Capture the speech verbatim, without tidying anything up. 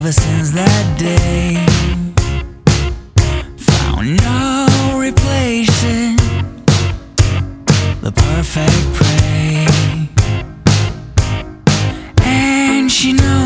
Ever since that day, found no replacing the perfect prey. And she knows